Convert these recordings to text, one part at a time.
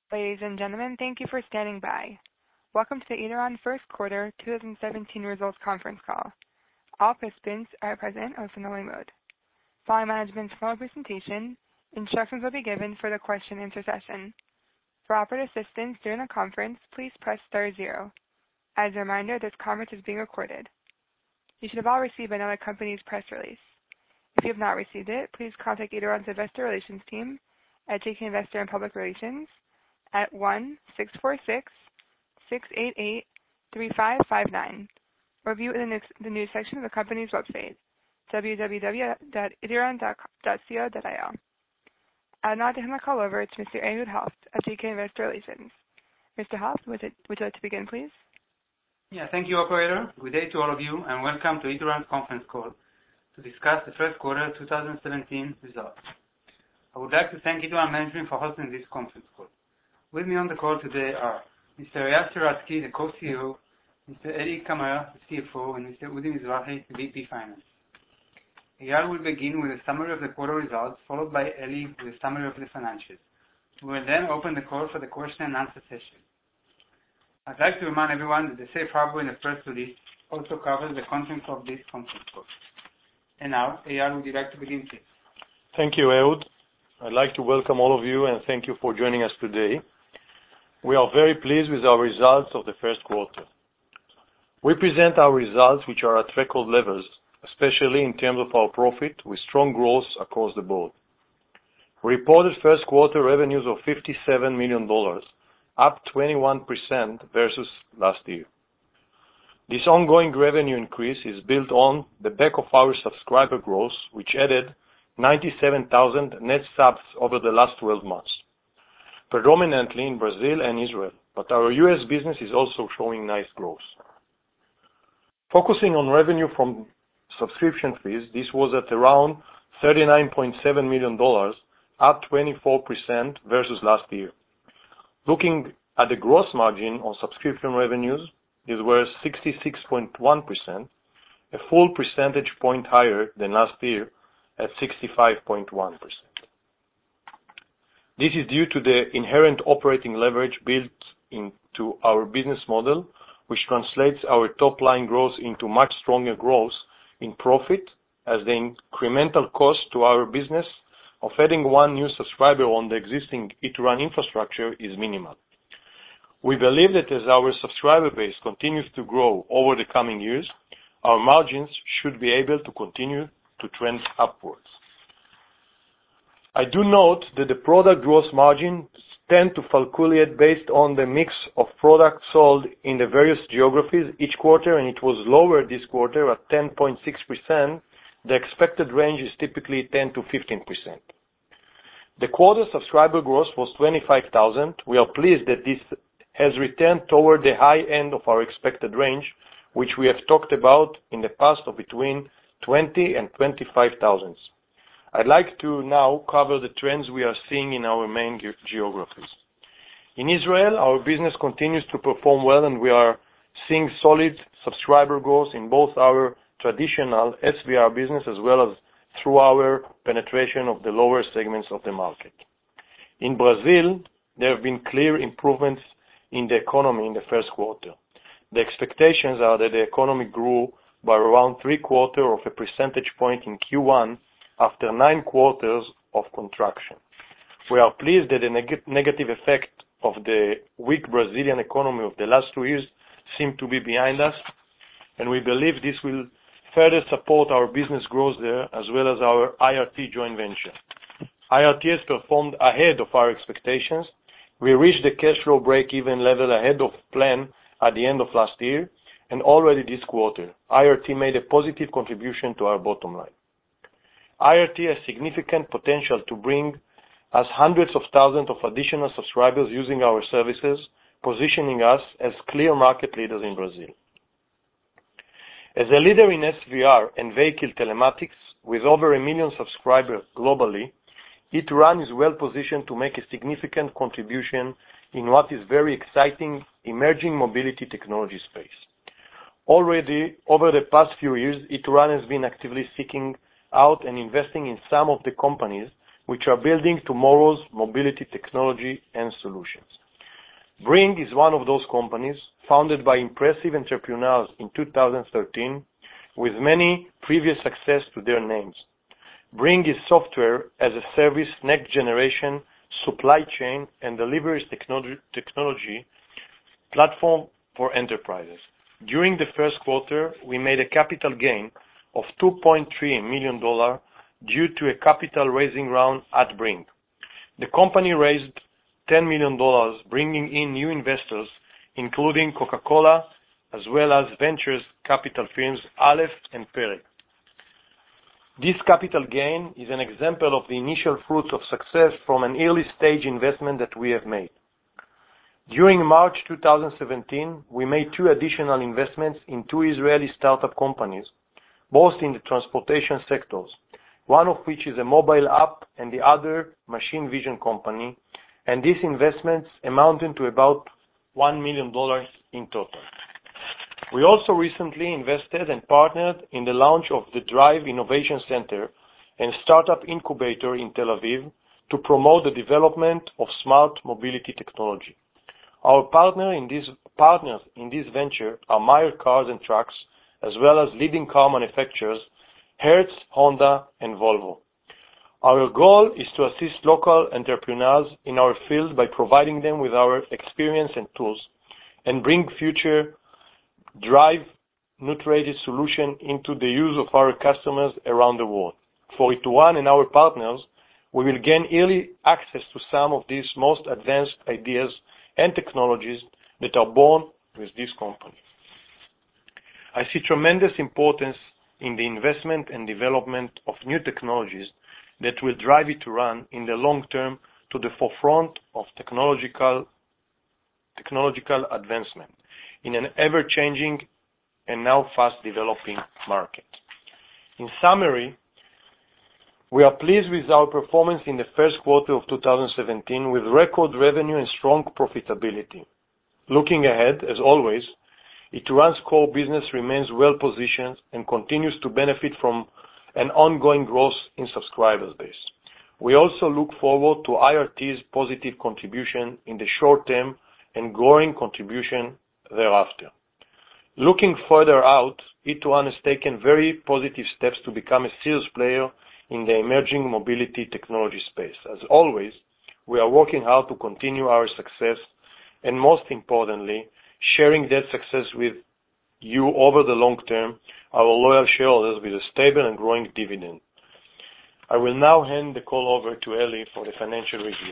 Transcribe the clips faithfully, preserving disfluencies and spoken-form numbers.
Ladies and gentlemen, thank you for standing by. Welcome to the Ituran First Quarter twenty seventeen Results Conference Call. All participants are present in listen-only mode. Following management's formal presentation, instructions will be given for the question and answer session. For operator assistance during the conference, please press star zero. As a reminder, this conference is being recorded. You should have all received by now the company's press release. If you have not received it, please contact Ituran's Investor Relations team at J K Investor and Public Relations at one six four six, six eight eight, three five five nine, or view it in the news, the news section of the company's website, w w w dot ituran dot co dot i l. I will now hand the call over to Mister Ehud Helft of J K Investor Relations. Mister Helft, would, it, would you like to begin, please? Yeah, thank you, operator. Good day to all of you, and welcome to Ituran's conference call to discuss the first quarter twenty seventeen results. I would like to thank Ituran management for hosting this conference call. With me on the call today are Mister Eyal Sheratzky, the co-C E O, Mister Eli Kamer, the C F O, and Mister Udi Mizrahi, the V P Finance. Eyal will begin with a summary of the quarter results, followed by Eli with a summary of the financials. We will then open the call for the question and answer session. I'd like to remind everyone that the safe harbor in the press release also covers the contents of this conference call. And now, Eyal, would you like to begin, please? Thank you, Ehud. I'd like to welcome all of you and thank you for joining us today. We are very pleased with our results of the first quarter. We present our results which are at record levels, especially in terms of our profit, with strong growth across the board. We reported first quarter revenues of fifty-seven million dollars, up twenty-one percent versus last year. This ongoing revenue increase is built on the back of our subscriber growth, which added ninety-seven thousand net subs over the last twelve months, predominantly in Brazil and Israel, but our U S business is also showing nice growth. Focusing on revenue from subscription fees, this was at around thirty-nine point seven million dollars, up twenty-four percent versus last year. Looking at the gross margin on subscription revenues, these were sixty-six point one percent, a full percentage point higher than last year at sixty-five point one percent. This is due to the inherent operating leverage built into our business model, which translates our top-line growth into much stronger growth in profit, as the incremental cost to our business of adding one new subscriber on the existing Ituran infrastructure is minimal. We believe that as our subscriber base continues to grow over the coming years, our margins should be able to continue to trend upwards. I do note that the product gross margin tend to fluctuate based on the mix of products sold in the various geographies each quarter, and it was lower this quarter at ten point six percent. The expected range is typically ten to fifteen percent. The quarter subscriber growth was twenty-five thousand. We are pleased that this has returned toward the high end of our expected range, which we have talked about in the past of between twenty and twenty-five thousand. I'd like to now cover the trends we are seeing in our main ge- geographies. In Israel, our business continues to perform well, and we are seeing solid subscriber growth in both our traditional S V R business as well as through our penetration of the lower segments of the market. In Brazil, there have been clear improvements in the economy in the first quarter. The expectations are that the economy grew by around three quarters of a percentage point in Q one after nine quarters of contraction. We are pleased that the neg- negative effect of the weak Brazilian economy of the last two years seem to be behind us, and we believe this will further support our business growth there as well as our I R T joint venture. I R T has performed ahead of our expectations. We reached the cash flow break-even level ahead of plan at the end of last year, and already this quarter, I R T made a positive contribution to our bottom line. I R T has significant potential to bring us hundreds of thousands of additional subscribers using our services, positioning us as clear market leaders in Brazil. As a leader in S V R and vehicle telematics, with over a million subscribers globally, Ituran is well positioned to make a significant contribution in what is very exciting emerging mobility technology space. Already, over the past few years, Ituran has been actively seeking out and investing in some of the companies which are building tomorrow's mobility technology and solutions. Bring is one of those companies, founded by impressive entrepreneurs in two thousand thirteen, with many previous success to their names. Bring is software as a service, next generation supply chain and deliveries technology, technology platform for enterprises. During the first quarter, we made a capital gain of two point three million dollars due to a capital raising round at Bring. The company raised ten million dollars, bringing in new investors, including Coca-Cola, as well as ventures capital firms Aleph and Perek. This capital gain is an example of the initial fruits of success from an early stage investment that we have made. During March two thousand seventeen, we made two additional investments in two Israeli startup companies, both in the transportation sectors, one of which is a mobile app and the other machine vision company, and these investments amounted to about one million dollars in total. We also recently invested and partnered in the launch of the Drive Innovation Center and startup incubator in Tel Aviv to promote the development of smart mobility technology. Our partner in this, partners in this venture are Meyer Cars and Trucks, as well as leading car manufacturers Hertz, Honda, and Volvo. Our goal is to assist local entrepreneurs in our field by providing them with our experience and tools, and bring future drive neutrality solution into the use of our customers around the world. For Ituran and our partners, we will gain early access to some of these most advanced ideas and technologies that are born with this company. I see tremendous importance in the investment and development of new technologies that will drive Ituran in the long term to the forefront of technological technological advancement in an ever-changing and now fast-developing market. In summary, we are pleased with our performance in the first quarter of two thousand seventeen with record revenue and strong profitability. Looking ahead, as always, Ituran's core business remains well-positioned and continues to benefit from an ongoing growth in subscribers base. We also look forward to I R T's positive contribution in the short term and growing contribution thereafter. Looking further out, Ituran has taken very positive steps to become a serious player in the emerging mobility technology space. As always, we are working hard to continue our success and, most importantly, sharing that success with you over the long term, our loyal shareholders, with a stable and growing dividend. I will now hand the call over to Eli for the financial review.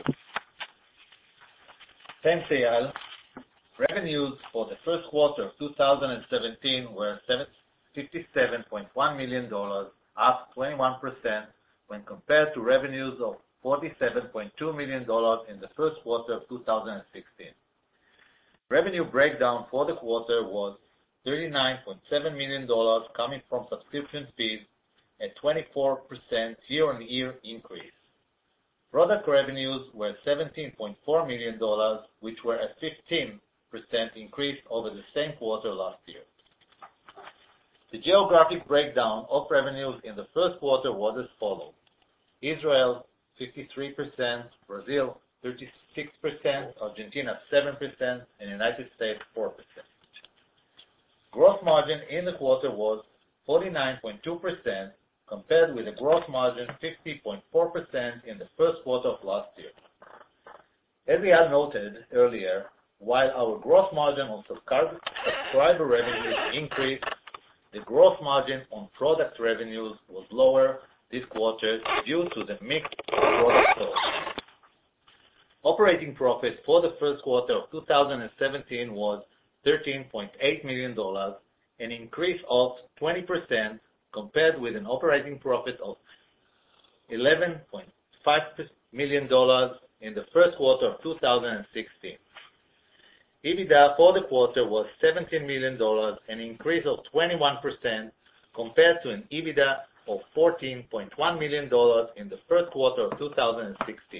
Thanks, Eyal. Revenues for the first quarter of two thousand seventeen were fifty-seven point one million dollars, up twenty-one percent when compared to revenues of forty-seven point two million dollars in the first quarter of two thousand sixteen. Revenue breakdown for the quarter was thirty-nine point seven million dollars coming from subscription fees, a twenty-four percent year-on-year increase. Product revenues were seventeen point four million dollars, which were a fifteen percent increase over the same quarter last year. The geographic breakdown of revenues in the first quarter was as follows: Israel fifty-three percent, Brazil thirty-six percent, Argentina seven percent, and United States four percent. Gross margin in the quarter was forty-nine point two percent, compared with a gross margin fifty point four percent in the first quarter of last year. As we had noted earlier, while our gross margin on subscriber revenues increased, the gross margin on product revenues was lower this quarter due to the mix of products sold. Operating profit for the first quarter of two thousand seventeen was thirteen point eight million dollars, an increase of twenty percent compared with an operating profit of eleven point five million dollars in the first quarter of two thousand sixteen. EBITDA for the quarter was seventeen million dollars, an increase of twenty-one percent compared to an EBITDA of fourteen point one million dollars in the first quarter of two thousand sixteen.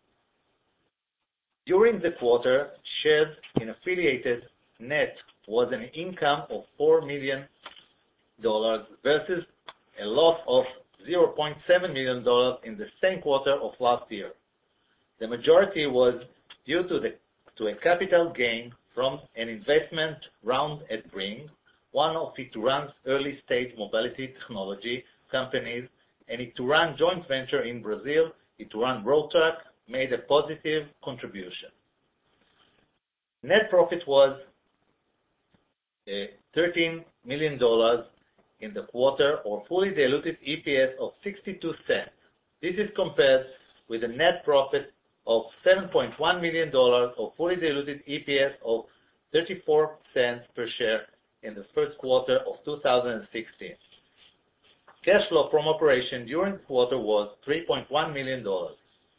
During the quarter, shares in affiliated net was an income of four million dollars versus a loss of zero point seven million dollars in the same quarter of last year. The majority was due to, the, to a capital gain from an investment round at Bring, one of Ituran's early-stage mobility technology companies, and Ituran joint venture in Brazil, Ituran Roadtrack, made a positive contribution. Net profit was uh, thirteen million dollars in the quarter, or fully diluted E P S of sixty-two cents. This is compared with a net profit of seven point one million dollars, or fully diluted E P S of thirty-four cents per share in the first quarter of two thousand sixteen. Cash flow from operation during the quarter was three point one million dollars.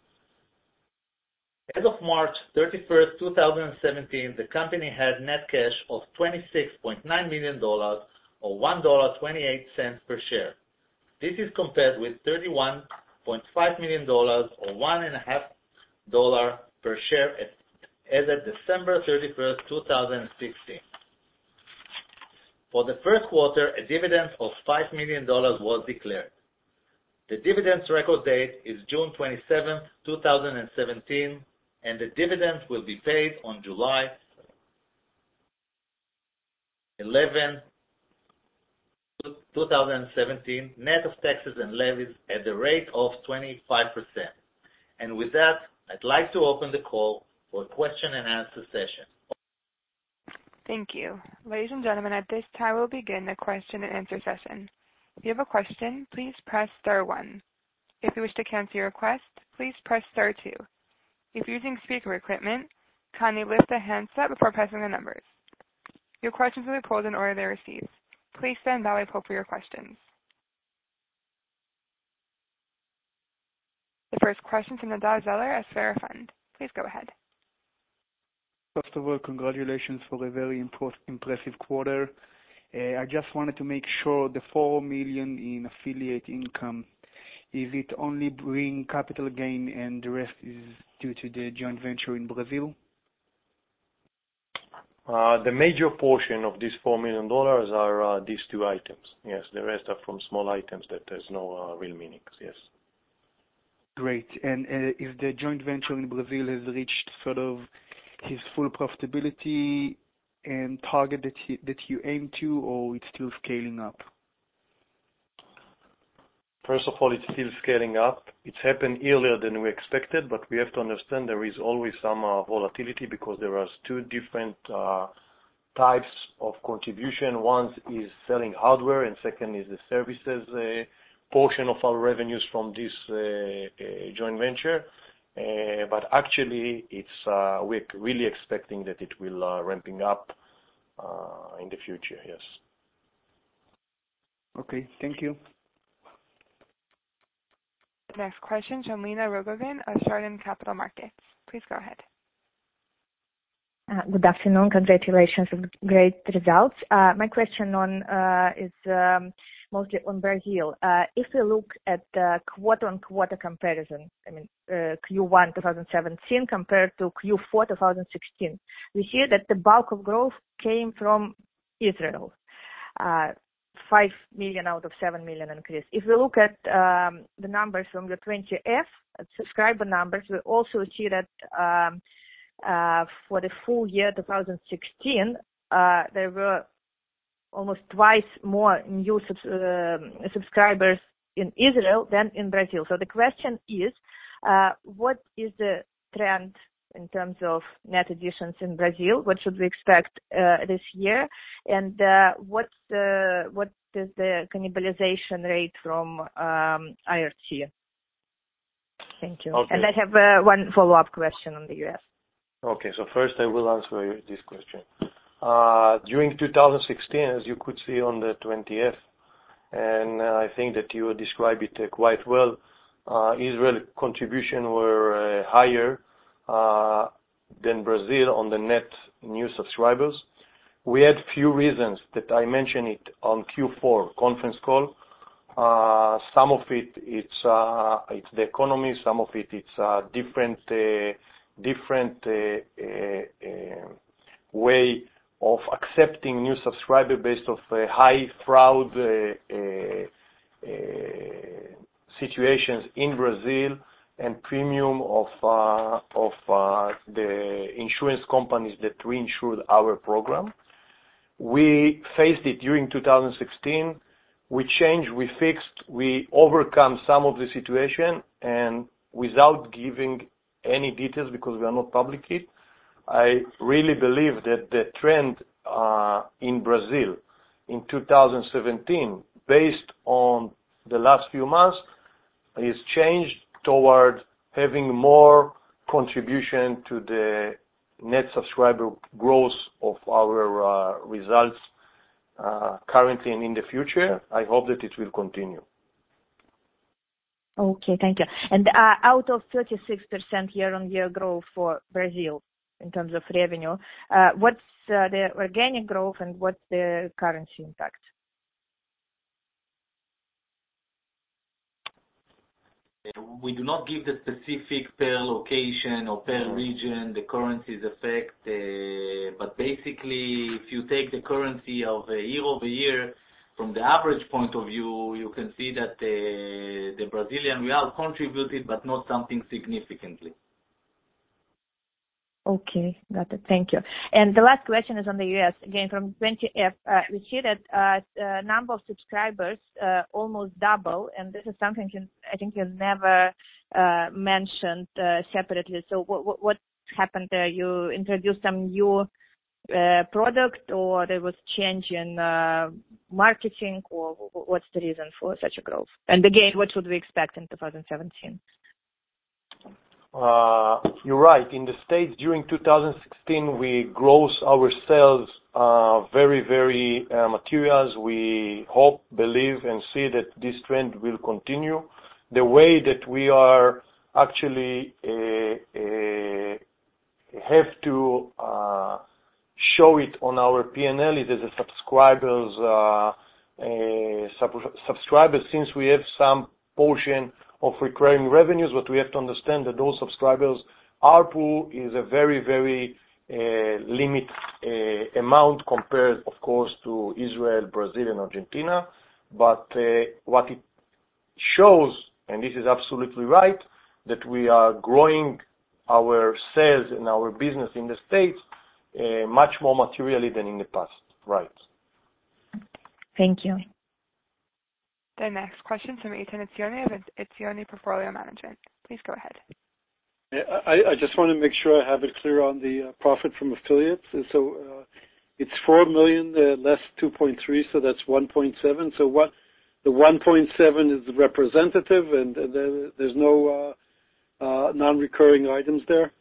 As of March thirty-first, two thousand seventeen, the company had net cash of twenty-six point nine million dollars, or one dollar and twenty-eight cents per share. This is compared with thirty-one point five million dollars, or one and a half dollar per share at, as of December thirty-first, two thousand sixteen. For the first quarter, a dividend of five million dollars was declared. The dividend's record date is June twenty-seventh, two thousand seventeen, and the dividend will be paid on July eleventh, two thousand seventeen, net of taxes and levies at the rate of twenty-five percent. And with that, I'd like to open the call for a question and answer session. Thank you. Ladies and gentlemen, at this time we'll begin the question and answer session. If you have a question, please press star one. If you wish to cancel your request, please press star two. If you're using speaker equipment, kindly lift the handset before pressing the numbers. Your questions will be pulled in order they're received. Please stand by while I pull for your questions. The first question from Nadav Zeller at Sfera Fund. Please go ahead. First of all, congratulations for a very impro- impressive quarter. Uh, I just wanted to make sure the four million in affiliate income, is it only Bring capital gain and the rest is due to the joint venture in Brazil? Uh, the major portion of these four million dollars are uh, these two items. Yes, the rest are from small items that there's no uh, real meaning. Yes. Great. And uh, if the joint venture in Brazil has reached sort of his full profitability and target that he, that you aim to, or it's still scaling up? First of all, it's still scaling up. It's happened earlier than we expected, but we have to understand there is always some uh, volatility because there are two different uh, types of contribution. One is selling hardware, and second is the services uh, portion of our revenues from this uh, uh, joint venture. Uh, but actually, it's uh, we're really expecting that it will uh, ramping up uh, in the future. Yes. Okay. Thank you. The next question from Lena Rogovin of Chardon Capital Markets. Please go ahead. Uh, good afternoon. Congratulations on great results. Uh, my question on uh, is um, mostly on Brazil. Uh, if we look at the quarter-on-quarter comparison, I mean uh, Q one twenty seventeen compared to Q four twenty sixteen, we see that the bulk of growth came from Israel. Uh, five million out of seven million increase. If we look at um, the numbers from the twenty F, subscriber numbers, we also see that um, uh, for the full year twenty sixteen, uh, there were almost twice more new subs- uh, subscribers in Israel than in Brazil. So the question is, uh, what is the trend in terms of net additions in Brazil? What should we expect uh, this year? And uh, what's the, what is the cannibalization rate from um, I R T? Thank you. Okay. And I have uh, one follow-up question on the U S. Okay, so first I will answer this question. Uh, during two thousand sixteen, as you could see on the twenty F, and uh, I think that you described it uh, quite well, uh, Israel contribution were uh, higher uh, than Brazil on the net new subscribers. We had few reasons that I mentioned it on Q four conference call. Uh, some of it, it's, uh, it's the economy. Some of it, it's uh, different, uh, different uh, uh, uh, way of accepting new subscriber based of uh, high fraud uh, uh, uh, situations in Brazil and premium of uh, of uh, the insurance companies that reinsured our program. We faced it during two thousand sixteen. We changed, we fixed, we overcome some of the situation, and without giving any details because we are not public yet, I really believe that the trend uh, in Brazil in two thousand seventeen, based on the last few months, is changed toward having more contribution to the net subscriber growth of our uh, results uh, currently and in the future. I hope that it will continue. Okay, thank you. And uh, out of thirty-six percent year-on-year growth for Brazil in terms of revenue, uh, what's uh, the organic growth and what's the currency impact? We do not give the specific per location or per region, the currencies effect, uh, but basically if you take the currency of uh, year over year, from the average point of view, you can see that uh, the Brazilian real contributed, but not something significantly. Okay, got it. Thank you. And the last question is on the U S. Again, from twenty F, uh, we see that uh, the number of subscribers uh, almost double, and this is something you, I think you never uh, mentioned uh, separately. So what, what, what happened there? You introduced some new uh, product, or there was change in uh, marketing, or what's the reason for such a growth? And again, what should we expect in two thousand seventeen? Uh, you're right. In the States, during two thousand sixteen, we grow our sales uh, very, very uh, materials. We hope, believe, and see that this trend will continue. The way that we are actually uh, uh, have to uh, show it on our P and L is as a subscribers, uh, uh, sub- subscribers, since we have some portion of recurring revenues, but we have to understand that those subscribers, A R P U is a very, very uh, limit uh, amount compared, of course, to Israel, Brazil, and Argentina. But uh, what it shows, and this is absolutely right, that we are growing our sales and our business in the States uh, much more materially than in the past. Right. Thank you. The next question from Eitan Etzioni of Etzioni Portfolio Management. Please go ahead. I, I just want to make sure I have it clear on the uh, profit from affiliates. So uh, it's four million uh, less two point three, so that's one point seven. So what the one point seven is representative, and, and there, there's no uh, uh, non-recurring items there.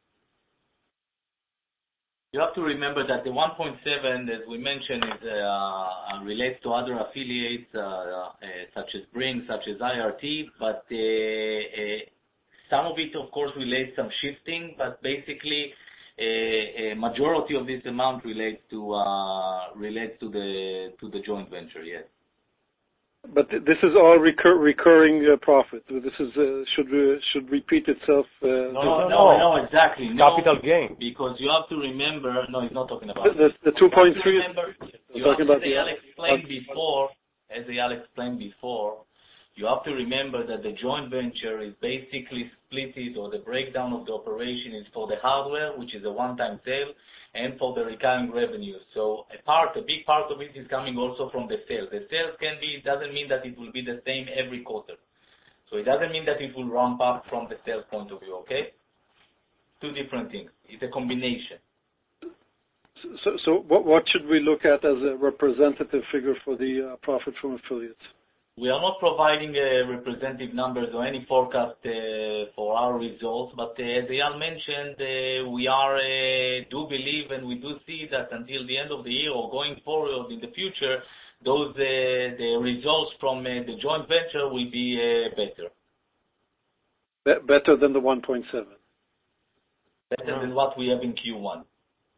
You have to remember that the one point seven, as we mentioned, is, uh, relates to other affiliates uh, uh, such as Bring, such as I R T, but uh, uh, some of it, of course, relates some shifting, but basically a, a majority of this amount relates to uh, relates to the to the joint venture. Yes. But th- this is all recur- recurring uh, profit. This is uh, should uh, should repeat itself. Uh, no, no, no, no, exactly. No, capital gain. Because you have to remember. No, he's not talking about the, the, the two point three. You have to, as Eyal explained before, as Eyal explained before, you have to remember that the joint venture is basically split it, or the breakdown of the operation is for the hardware, which is a one-time sale, and for the recurring revenue. So a part, a big part of it is coming also from the sales. The sales can be, it doesn't mean that it will be the same every quarter. So it doesn't mean that it will ramp up from the sales point of view, okay? Two different things. It's a combination. So, so what, what should we look at as a representative figure for the uh, profit from affiliates? We are not providing uh, representative numbers or any forecast uh, for our results, but uh, as Eyal mentioned, uh, we are uh, do believe and we do see that until the end of the year or going forward in the future, those uh, the results from uh, the joint venture will be uh, better. Be- better than the one point seven. Better than what we have in Q one.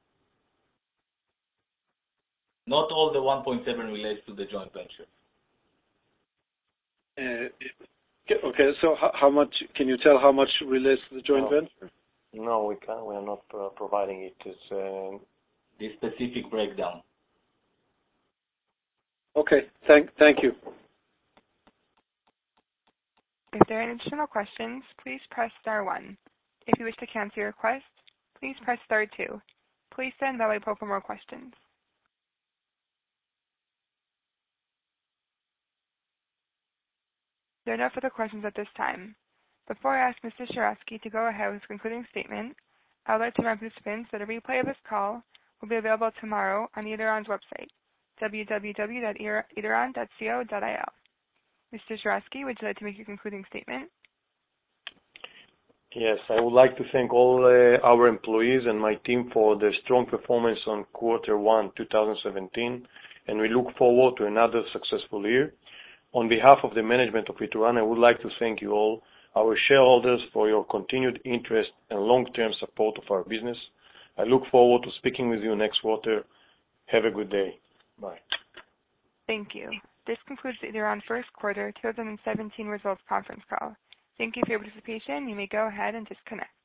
Not all the one point seven relates to the joint venture. Uh, okay, so how, how much, can you tell how much relates to the joint no. venture? No, we can't. We are not uh, providing it. It's, uh... the specific breakdown. Okay, thank, thank you. If there are any additional questions, please press star one. If you wish to cancel your request, please press star two. Please stand by while we poll for more questions. There are no further questions at this time. Before I ask Mister Sheratzky to go ahead with his concluding statement, I would like to remind participants that a replay of this call will be available tomorrow on Ituran's website, w w w dot ituran dot co dot i l. Mister Sheratzky, would you like to make your concluding statement? Yes, I would like to thank all uh, our employees and my team for their strong performance on quarter one, two thousand seventeen, and we look forward to another successful year. On behalf of the management of Ituran, I would like to thank you all, our shareholders, for your continued interest and long-term support of our business. I look forward to speaking with you next quarter. Have a good day. Bye. Thank you. This concludes the Ituran first quarter two thousand seventeen results conference call. Thank you for your participation. You may go ahead and disconnect.